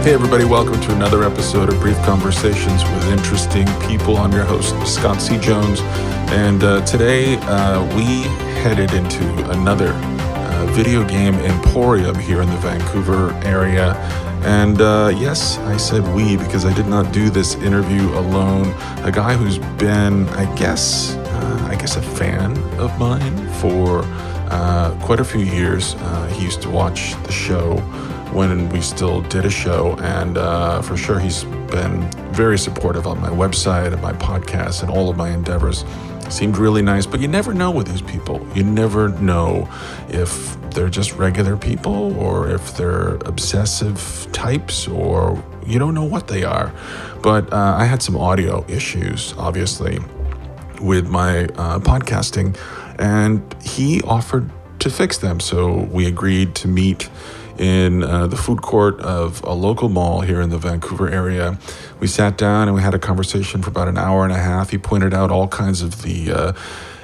Hey everybody, welcome to another episode of Brief Conversations with Interesting People. I'm your host, Scott C. Jones, and today we headed into another video game emporium here in the Vancouver area. And yes, I said we because I did not do this interview alone. A guy who's been, I guess a fan of mine for quite a few years. He used to watch the show when we still did a show, and for sure he's been very supportive on my website and my podcast and all of my endeavors. Seemed really nice, but you never know with these people. You never know if they're just regular people or if they're obsessive types, or you don't know what they are. But I had some audio issues, obviously, with my podcasting, and he offered to fix them. So we agreed to meet in the food court of a local mall here in the Vancouver area. We sat down and we had a conversation for about an hour and a half. He pointed out all kinds of the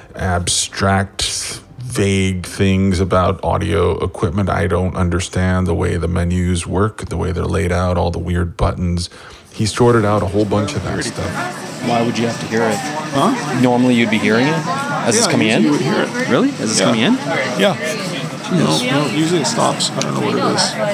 abstract, vague things about audio equipment. I don't understand the way the menus work, the way they're laid out, all the weird buttons. He sorted out a whole bunch of that stuff. Why would you have to hear it? Huh? Normally you'd be hearing it as it's coming in? You would hear it. Really? As it's coming in? Yeah. No, usually it stops. I don't know what it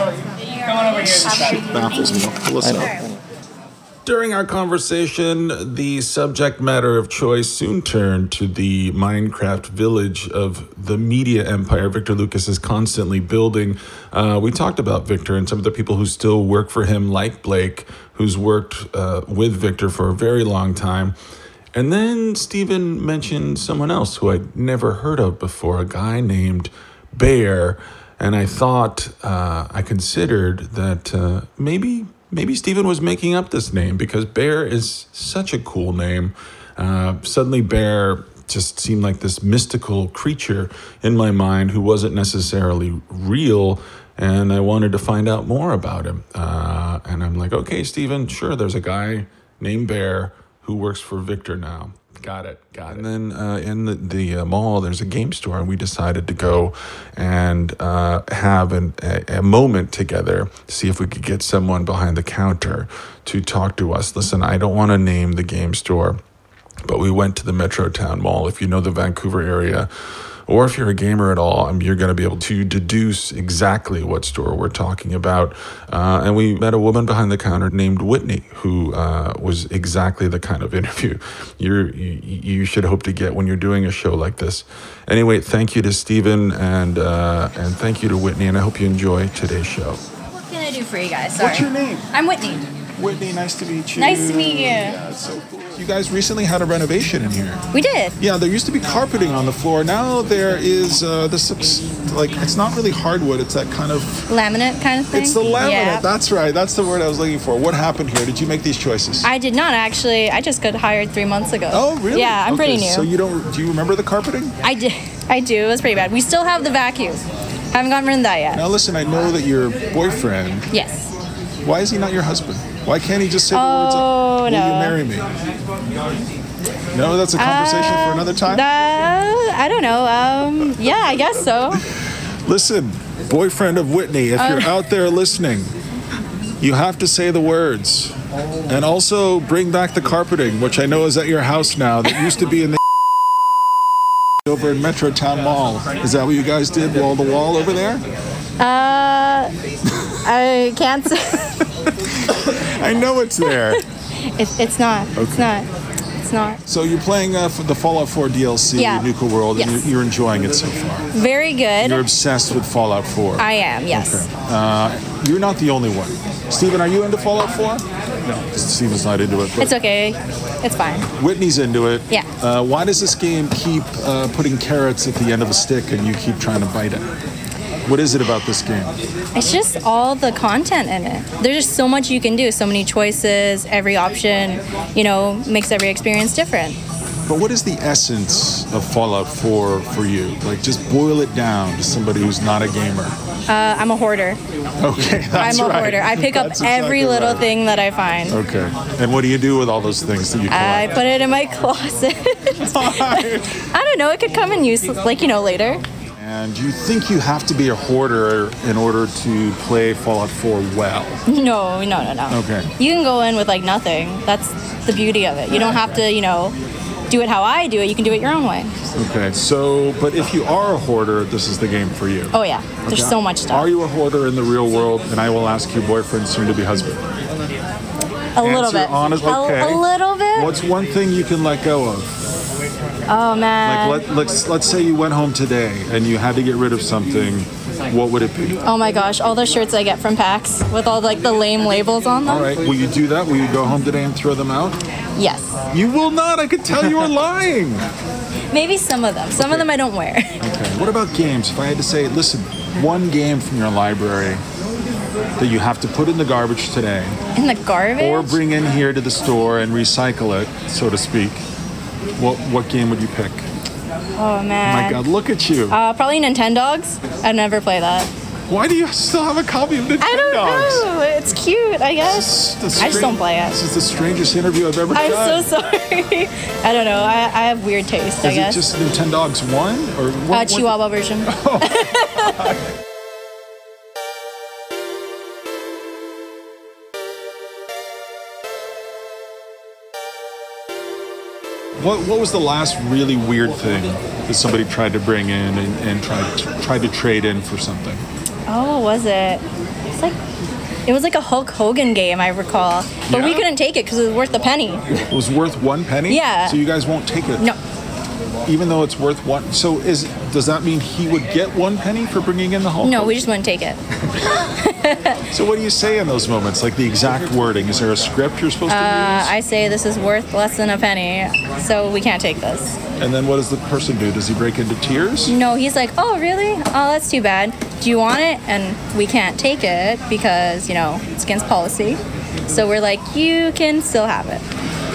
is. This shit baffles me. Listen up. During our conversation, the subject matter of choice soon turned to the Minecraft village of the media empire Victor Lucas is constantly building. We talked about Victor and some of the people who still work for him, like Blake, who's worked with Victor for a very long time. And then Stephen mentioned someone else who I'd never heard of before, a guy named Bear. And I thought, I considered that maybe Stephen was making up this name because Bear is such a cool name. Suddenly Bear just seemed like this mystical creature in my mind who wasn't necessarily real, and I wanted to find out more about him. And I'm like, okay, Stephen, sure, there's a guy named Bear who works for Victor now. Got it. And then in the mall, there's a game store, and we decided to go and have a moment together to see if we could get someone behind the counter to talk to us. Listen, I don't want to name the game store, but we went to the Metrotown Mall. If you know the Vancouver area, or if you're a gamer at all, you're going to be able to deduce exactly what store we're talking about. And we met a woman behind the counter named Whitney, who was exactly the kind of interview you should hope to get when you're doing a show like this. Anyway, thank you to Stephen and thank you to Whitney, and I hope you enjoy today's show. What can I do for you guys? Sorry. What's your name? I'm Whitney. Whitney, nice to meet you. Nice to meet you. Yeah, it's so cool. You guys recently had a renovation in here. We did. Yeah, there used to be carpeting on the floor. Now there is, this looks like, it's not really hardwood. It's that kind of... Laminate kind of thing? It's the laminate. Yeah. That's right. That's the word I was looking for. What happened here? Did you make these choices? I did not, actually. I just got hired 3 months ago. Oh, really? Yeah, I'm pretty new. So do you remember the carpeting? I do. It was pretty bad. We still have the vacuum. Haven't gotten rid of that yet. Now listen, I know that your boyfriend... Yes. Why is he not your husband? Why can't he just say the words, will you marry me? No, that's a conversation for another time? I don't know. Yeah, I guess so. Listen, boyfriend of Whitney, if you're out there listening, you have to say the words. And also bring back the carpeting, which I know is at your house now, that used to be in the over in Metrotown Mall. Is that what you guys did, wall to wall over there? I can't say. I know it's there. It's not. Okay. It's not. So you're playing for the Fallout 4 DLC, Nuka World, and you're enjoying it so far. Very good. You're obsessed with Fallout 4. I am, yes. Okay. You're not the only one. Stephen, are you into Fallout 4? No. Stephen's not into it. It's okay. It's fine. Whitney's into it. Yeah. Why does this game keep putting carrots at the end of a stick and you keep trying to bite it? What is it about this game? It's just all the content in it. There's just so much you can do, so many choices, every option, makes every experience different. But what is the essence of Fallout 4 for you? Like, just boil it down to somebody who's not a gamer. I'm a hoarder. Okay, that's I'm a right. hoarder. I pick up every little thing that I find. Okay. And what do you do with all those things that you collect? I put it in my closet. I don't know. It could come in use, later. And do you think you have to be a hoarder in order to play Fallout 4 well? No. Okay. You can go in with like nothing. That's the beauty of it. You don't have to, do it how I do it. You can do it your own way. Okay, so, but if you are a hoarder, this is the game for you. Oh yeah, there's Okay. so much stuff. Are you a hoarder in the real world? And I will ask your boyfriend, soon to be husband. A little Answer bit. honest- okay. A little bit. What's one thing you can let go of? Oh man. Like, let's say you went home today and you had to get rid of something. What would it be? Oh my gosh, all the shirts I get from PAX with all like the lame labels on them. All right, will you do that? Will you go home today and throw them out? Yes. You will not. I could tell you were lying. Maybe some of them. Some of them I don't wear. Okay. What about games? If I had to say, listen, one game from your library that you have to put in the garbage today, In the garbage? or bring in here to the store and recycle it, so to speak, what game would you pick? Oh man. My God, look at you. Probably Nintendogs. I'd never play that. Why do you still have a copy of Nintendogs? I don't know. It's cute, I guess. I just don't play it. This is the strangest interview I've ever done. I'm so sorry. I don't know. I have weird taste, I Is guess. it just Nintendogs 1? Or what? Chihuahua version. What was the last really weird thing that somebody tried to bring in and tried to trade in for something? Oh, what was it? It was like a Hulk Hogan game, I recall. But we Yeah? couldn't take it because it was worth a penny. It was worth 1 penny? Yeah. So you guys won't take it? No. Even though it's worth 1. So does that mean he would get 1 penny for bringing in the Hulk? No, we just wouldn't take it. So what do you say in those moments? Like the exact wording? Is there a script you're supposed to use? I say this is worth less than a penny, so we can't take this. And then what does the person do? Does he break into tears? No, he's like, oh, really? Oh, that's too bad. Do you want it? And we can't take it because, it's against policy. So we're like, you can still have it.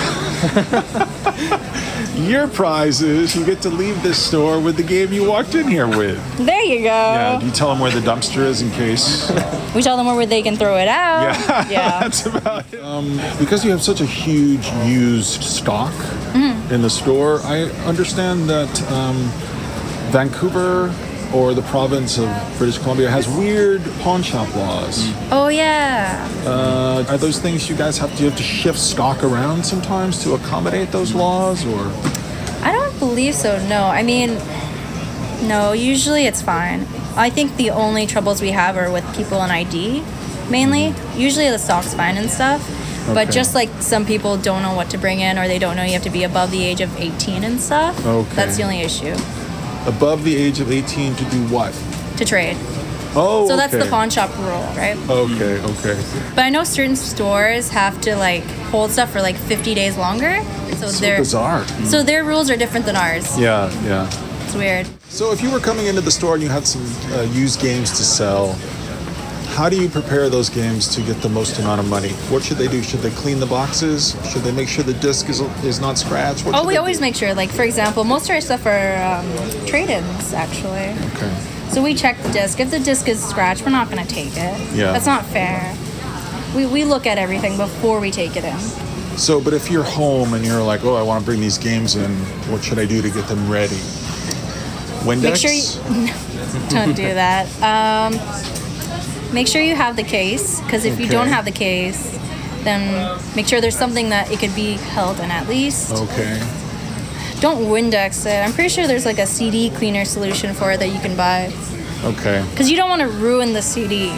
Your prize is you get to leave this store with the game you walked in here with. There you go. Yeah, do you tell them where the dumpster is in case? We tell them where they can throw it out. Yeah. That's about it. Because you have such a huge used stock in the store, I understand that Vancouver or the province of British Columbia has weird pawn shop laws. Oh, yeah. Are those things do you have to shift stock around sometimes to accommodate those laws, or? I don't believe so, no. I mean, no, usually it's fine. I think the only troubles we have are with people in ID, mainly. Usually the stock's fine and stuff. But Okay. just like some people don't know what to bring in, or they don't know you have to be above the age of 18 and stuff. Okay. That's the only issue. Above the age of 18 to do what? To trade. Oh, So that's the okay. pawn shop rule, right? Okay. But I know certain stores have to hold stuff for 50 days longer. So So bizarre. So their rules are different than ours. Yeah. It's weird. So if you were coming into the store and you had some used games to sell, how do you prepare those games to get the most amount of money? What should they do? Should they clean the boxes? Should they make sure the disc is not scratched? What Oh, should we they always do? make sure. For example, most of our stuff are trade-ins, actually. Okay. So we check the disc. If the disc is scratched, we're not going to take it. Yeah. That's not fair. We look at everything before we take it in. So, but if you're home and you're like, oh, I want to bring these games in, what should I do to get them ready? Windex? Make sure you don't do that. Make sure you have the case, because if you Okay. don't have the case, then make sure there's something that it could be held in at least. Okay. Don't Windex it. I'm pretty sure there's a CD cleaner solution for it that you can buy, Okay. because you don't want to ruin the CD.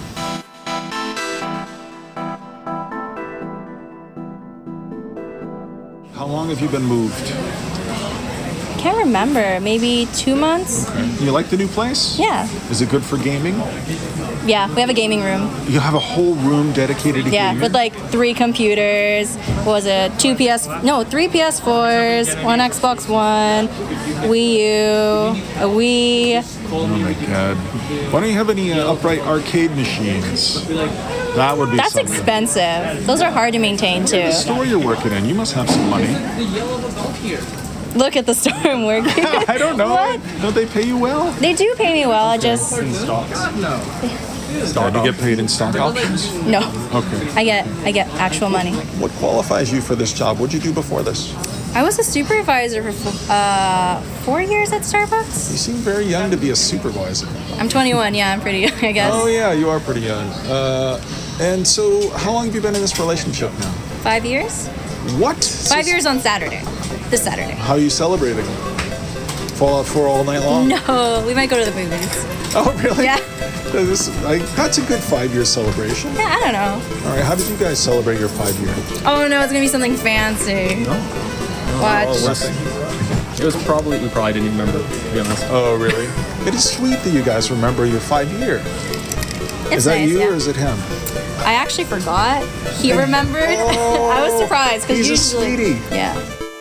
How long have you been moved? Can't remember. Maybe 2 months? You like the new place? Yeah. Is it good for gaming? Yeah, we have a gaming room. You have a whole room dedicated to Yeah, gaming? with 3 computers. What was it? 3 PS4s, 1 Xbox One, Wii U, a Wii. Oh my God. Why don't you have any upright arcade machines? That would be That's something. expensive. Those are hard to maintain too. The store you're working in, you must have some money. Look at the store I'm working. I don't know. What? Don't they pay you well? They do pay me well. I just Do you get paid in stock options? no. Okay. I get actual money. What qualifies you for this job? What'd you do before this? I was a supervisor for 4 years at Starbucks. You seem very young to be a supervisor. I'm 21. Yeah, I'm pretty young, I guess. Oh yeah, you are pretty young. And so, how long have you been in this relationship now? 5 years. What? 5 years on Saturday. This Saturday. How are you celebrating? Fallout 4 all night long? No, we might go to the movies. Oh really? Yeah. That's a good 5-year celebration. Yeah, I don't know. All right, how did you guys celebrate your 5-year? Oh no, it's gonna be something fancy. No. Watch. We probably didn't even remember, to be honest. Oh really? It is sweet that you guys remember your 5-year. It's Is that nice, you yeah. or is it him? I actually forgot. He remembered. I was surprised because he's a usually, sweetie. yeah.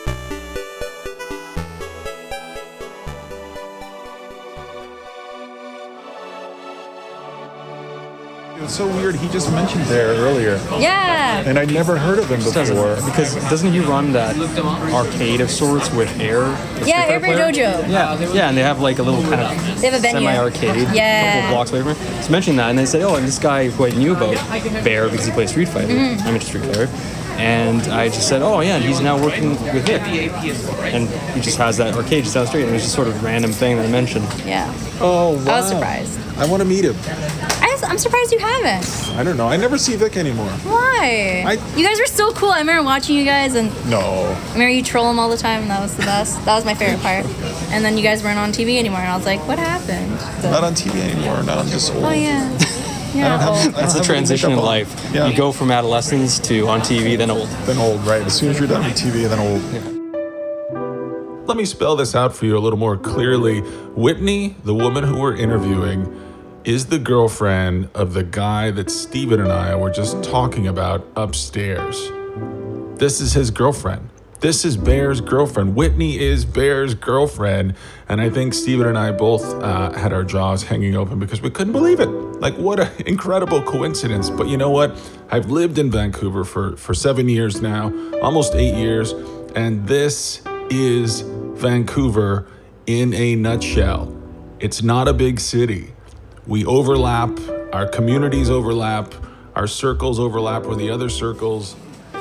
It's so weird. He just mentioned there earlier, Yeah. and I'd never heard of him before. Because doesn't he run that arcade of sorts with Air? the Yeah, Street Fighter Air Bear player? Dojo. Yeah, and they have like a little kind of They have a venue. semi-arcade, Yeah. a couple blocks away from it. So mentioned that, and they said, oh, and this guy who I knew about, Bear, because he plays Street Fighter. Mm-hmm. I'm a Street Fighter. And I just said, oh yeah, he's now working with Nick. And he just has that arcade just down the street, and it was just sort of a random thing that I mentioned. Yeah. Oh wow! I was surprised. I want to meet him. I'm surprised you haven't. I don't know. I never see Vic anymore. Why? You guys were so cool. I remember watching you guys, and No. I remember you troll him all the time, and that was the best. That was my favorite part. And then you guys weren't on TV anymore, and I was like, what happened? So- Not on TV anymore. Not on just old. Oh yeah. Yeah. Old. That's the transition in life. Yeah. You go from adolescence to on TV, then old. Then old, right? As soon as you're done with TV, then old. Let me spell this out for you a little more clearly. Whitney, the woman who we're interviewing, is the girlfriend of the guy that Steven and I were just talking about upstairs. This is his girlfriend. This is Bear's girlfriend. Whitney is Bear's girlfriend. And I think Steven and I both had our jaws hanging open because we couldn't believe it. Like, what an incredible coincidence. But you know what? I've lived in Vancouver for 7 years now, almost 8 years. And this is Vancouver in a nutshell. It's not a big city. We overlap, our communities overlap, our circles overlap with the other circles.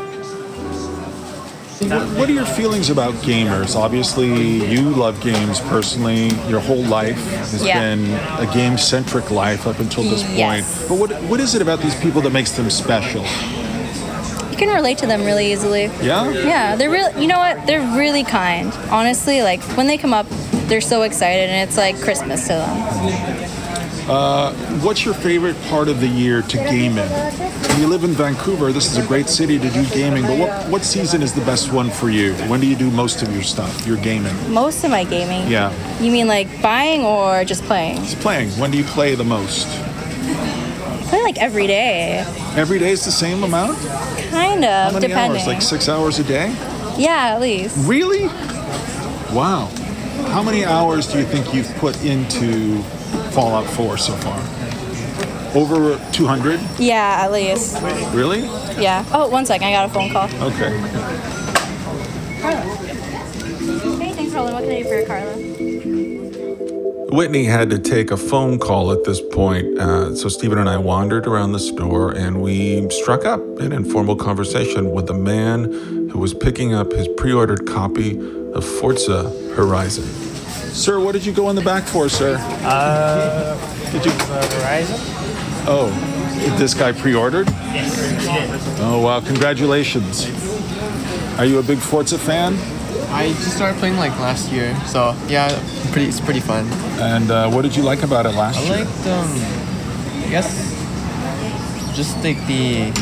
What are your feelings about gamers? Obviously, you love games personally. Your whole life has Yeah. been a game-centric life up until this Yes. point. But what is it about these people that makes them special? You can relate to them really easily. Yeah? Yeah, they're really, you know what? They're really kind. Honestly, like when they come up, they're so excited, and it's like Christmas to them. What's your favorite part of the year to game in? You live in Vancouver. This is a great city to do gaming, but what season is the best one for you? When do you do most of your stuff, your gaming? Most of my gaming. Yeah. You mean like buying or just playing? It's playing. When do you play the most? I play like every day. Every day is the same amount? Kind How of, many depending. hours? Like 6 hours a day? Yeah, at least. Really? Wow. How many hours do you think you've put into Fallout 4 so far? Over 200? Yeah, at least. Really? Yeah. Oh, 1 second. I got a phone call. Okay. Carla. Hey, thanks for holding. What can I do for you, Carla? Whitney had to take a phone call at this point, so Stephen and I wandered around the store and we struck up an informal conversation with a man who was picking up his pre-ordered copy of Forza Horizon. Sir, what did you go in the back for, sir? Did you? Horizon? Oh, this guy pre-ordered? Yes, he did. Oh, wow. Congratulations. Are you a big Forza fan? I just started playing like last year, so yeah, it's pretty fun. And what did you like about it last I year? liked, I guess, just like the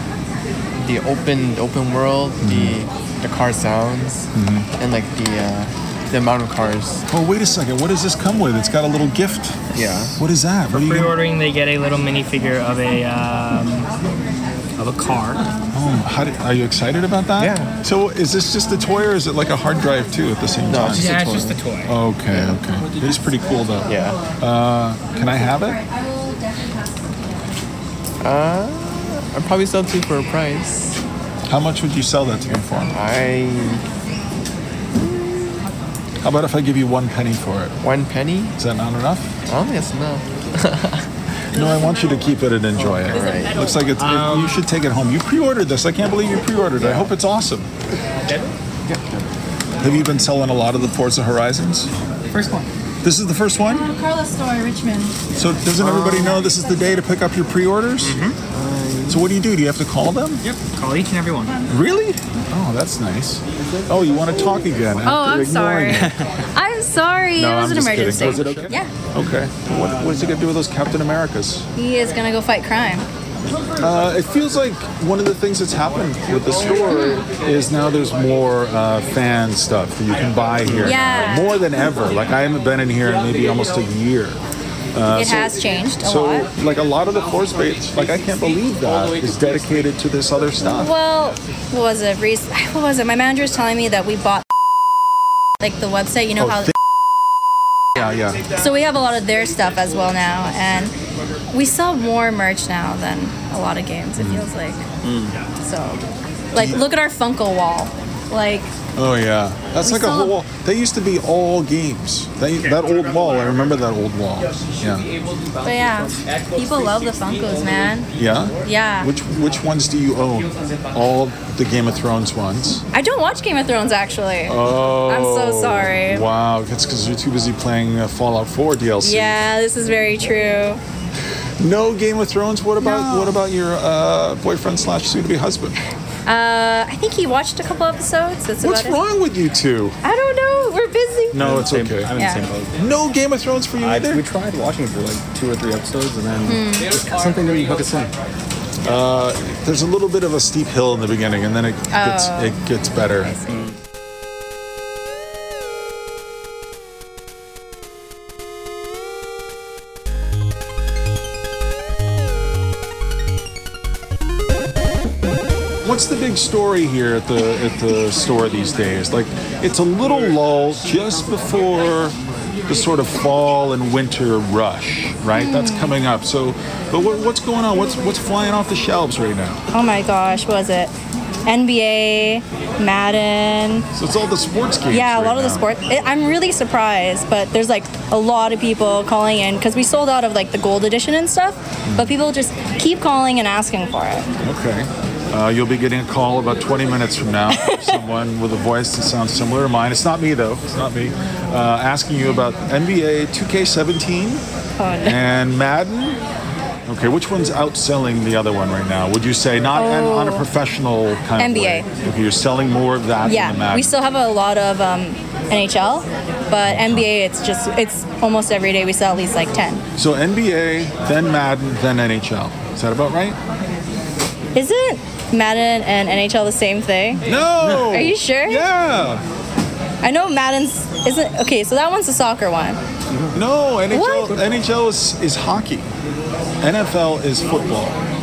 open world, the car sounds, and like the amount of cars. Oh, wait a second. What does this come with? It's got a little gift. Yeah. What is that? What are you gonna- Pre-ordering, they get a little minifigure of a car. Oh, are you excited about that? Yeah. So is this just a toy or is it like a hard drive too at the same No, time? it's just Yeah, a it's toy. just a toy. Okay, okay. It is pretty cool though. Yeah. Can I have it? I'd probably sell two for a price. How much would you sell that to me for? How about if I give you 1 penny for it? 1 penny? Is that not enough? I don't think that's enough. No, I want you to keep it and enjoy it. Alright. Looks like you should take it home. You pre-ordered this. I can't believe you pre-ordered it. I hope it's awesome. Have you been selling a lot of the Forza Horizons? First one. This is the first one? Carlos store, Richmond. So doesn't everybody know this is the day to pick up your pre-orders? So what do? Do you have to call them? Yep. Call each and every one. Really? Oh, that's nice. Oh, you want to talk again? Oh, after I'm sorry. ignoring me. I'm sorry. No, it was I'm an just kidding. emergency. Was it okay? Yeah. Okay. What is he going to do with those Captain Americas? He is gonna go fight crime. It feels like one of the things that's happened with the store is now there's more fan stuff that you can buy here. Yeah. Now, more than ever. Like I haven't been in here in maybe almost a year. It has changed a lot. So, like a lot of the floor space, like I can't believe that is dedicated to this other stuff. Well, what was it? What was it? My manager was telling me that we bought like the website. You know Oh, how. Yeah. So we have a lot of their stuff as well now, and we sell more merch now than a lot of games. It feels like. So, like, look at our Funko wall. Like, Oh yeah, that's We like a saw- whole. That used to be all games. That old wall. I remember that old wall. Yeah. but yeah, people love the Funkos, man. Yeah. Yeah. Which ones do you own? All the Game of Thrones ones. I don't watch Game of Thrones actually. Oh. I'm so sorry. Wow, that's because you're too busy playing Fallout 4 DLC. Yeah, this is very true. No Game of Thrones. What about No. what about your boyfriend / soon-to-be husband? I think he watched a couple episodes. That's What's about it. wrong with you two? I don't know. We're busy. No, it's okay. I'm in Yeah. the same boat. No Game of Thrones for you either. We tried watching it for like 2 or 3 episodes, and then something didn't hook us in. There's a little bit of a steep hill in the beginning, and then it gets better. What's the big story here at the store these days? Like, it's a little lull just before the sort of fall and winter rush, right? That's coming up. So, but what's going on? What's flying off the shelves right now? Oh my gosh, what was it? NBA, Madden. So it's all the sports games. Yeah, a right lot of the now. sports. I'm really surprised, but there's like a lot of people calling in because we sold out of like the gold edition and stuff, but people just keep calling and asking for it. Okay. You'll be getting a call about 20 minutes from now from someone with a voice that sounds similar to mine. It's not me, though. It's not me. Asking you about NBA 2K17 and Madden. Okay, which one's outselling the other one right now? Would you say not on a professional kind of NBA. way? Okay, you're selling more of that Yeah, than the Madden. we still have a lot of NHL, but NBA, it's almost every day we sell at least like 10. So NBA, then Madden, then NHL. Is that about right? Isn't Madden and NHL the same thing? No. Are you sure? Yeah. I know Madden's isn't okay. So that one's the soccer one. No, What? NHL is hockey. NFL is football.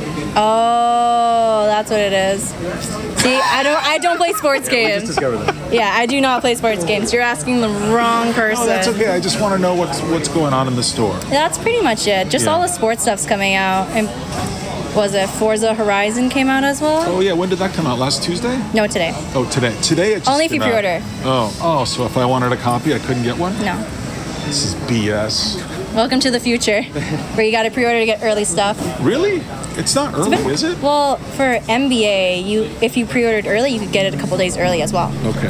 Oh, that's what it is. See, I don't play sports games. Discovered that. Yeah, I do not play sports games. You're asking the wrong person. Oh, that's okay. I just want to know what's going on in the store. That's pretty much it. Just Yeah. all the sports stuff's coming out. And was it Forza Horizon came out as well? Oh yeah, when did that come out? Last Tuesday? No, today. Oh, today. Today it just Only if you came out. pre-order. Oh, so if I wanted a copy, I couldn't get one? No. This is BS. Welcome to the future, where you got to pre-order to get early stuff. Really? It's not early, is it? Well, for NBA, if you pre-ordered early, you could get it a couple days early as well. Okay.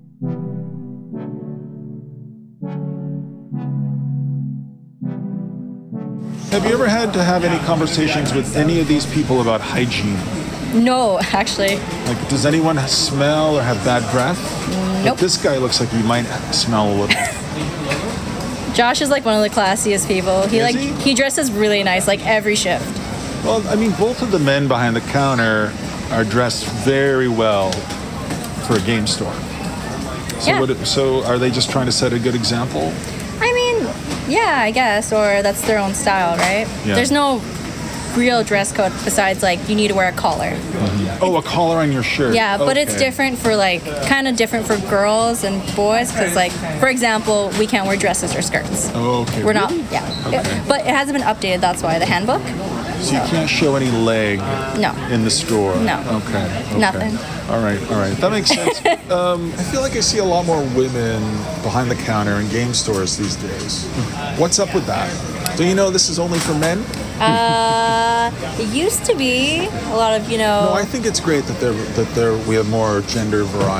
Have you ever had to have any conversations with any of these people about hygiene? No, actually. Like, does anyone smell or have bad breath? Nope. Like, this guy looks like he might smell a little. Josh is like one of the classiest people. Is he? He dresses really nice, like every shift. Well, I mean, both of the men behind the counter are dressed very well for a game store. So, Yeah. so are they just trying to set a good example? I mean, yeah, I guess, or that's their own style, right? Yeah. There's no real dress code besides like you need to wear a collar. Oh, a collar on your shirt. Yeah, but it's Okay. different for like kind of different for girls and boys because like for example, we can't wear dresses or skirts. Oh, okay. We're not, Really? yeah. Okay. But it hasn't been updated. That's why the handbook. So you can't show any leg No. in the store? No. Okay. Nothing. All right. That makes sense. I feel like I see a lot more women behind the counter in game stores these days. What's up with that? Do you know this is only for men? It used to be a lot of No, I think it's great that we have more gender variety.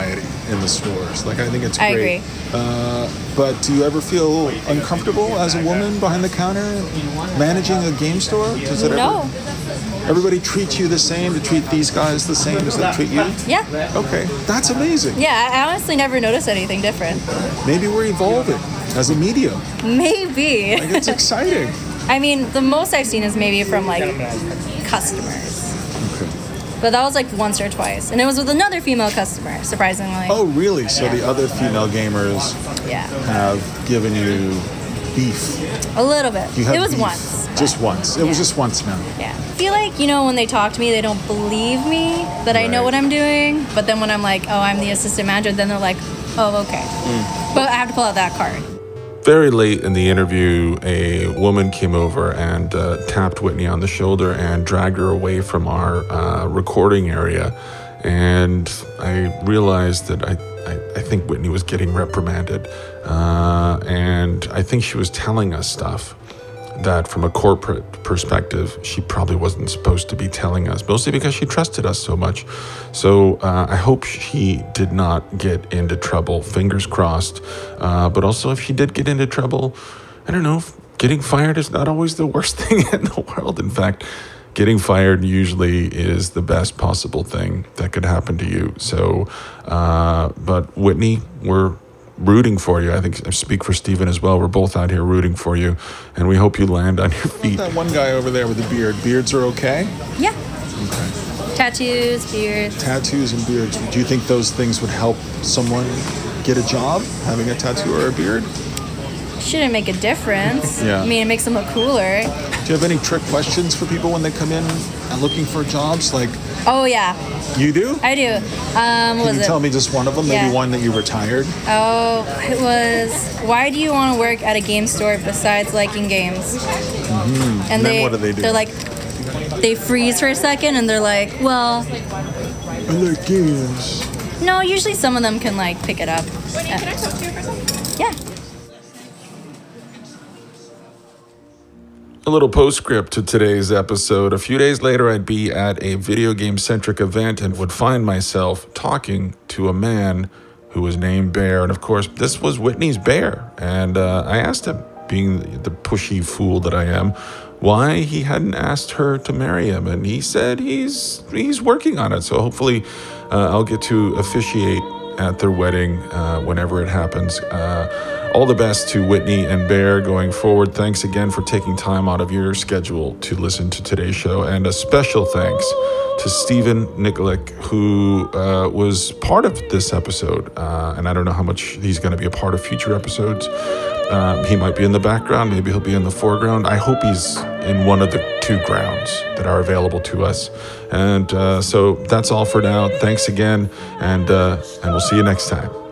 in the stores. Like, I think it's I great. But do you ever feel uncomfortable as a woman behind the counter managing a game store? Does it No. Everybody treats you the same, to treat these guys the same as they treat you? Yeah. Okay, that's amazing. Yeah, I honestly never noticed anything different. Maybe we're evolving as a medium. Maybe. Like, it's exciting. I mean, the most I've seen is maybe from like customers. Okay. But that was like once or twice. And it was with another female customer, surprisingly. Oh, really? So the other female gamers Yeah. have given you beef. A little bit. You have It was beef. once. Just once. It was just once now. Yeah. I feel like, when they talk to me, they don't believe me that I know Right. what I'm doing. But then when I'm like, oh, I'm the assistant manager, then they're like, oh, okay. But I have to pull out that card. Very late in the interview, a woman came over and tapped Whitney on the shoulder and dragged her away from our recording area. And I realized that I think Whitney was getting reprimanded. And I think she was telling us stuff that from a corporate perspective, she probably wasn't supposed to be telling us, mostly because she trusted us so much. So I hope she did not get into trouble, fingers crossed. But also if she did get into trouble, I don't know, getting fired is not always the worst thing in the world. In fact, getting fired usually is the best possible thing that could happen to you. So, but Whitney, we're rooting for you. I think I speak for Stephen as well. We're both out here rooting for you, and we hope you land on your feet. That one guy over there with the beard. Beards are okay? Yeah. Tattoos, beards. Tattoos and beards. Do you think those things would help someone get a job, having a tattoo or a beard? Shouldn't make a difference. Yeah. I mean, it makes them look cooler. Do you have any trick questions for people when they come in and looking for jobs? Like, Oh, yeah. you do? I do. Can Was you it? tell me just one of them? Maybe Yeah. one that you retired? Oh, it was, why do you want to work at a game store besides liking games? And then what do they do? They're like, they freeze for a second and they're like, well, I like games. no, usually some of them can like pick it up. Can I talk to you for a second? Yeah. A little postscript to today's episode. A few days later, I'd be at a video game-centric event and would find myself talking to a man who was named Bear. And of course, this was Whitney's bear. And I asked him, being the pushy fool that I am, why he hadn't asked her to marry him. And he said he's working on it. So hopefully I'll get to officiate at their wedding whenever it happens. All the best to Whitney and Bear going forward. Thanks again for taking time out of your schedule to listen to today's show. And a special thanks to Stephen Nikolic, who was part of this episode. And I don't know how much he's going to be a part of future episodes. He might be in the background. Maybe he'll be in the foreground. I hope he's in one of the two grounds that are available to us. And so that's all for now. Thanks again. And we'll see you next time.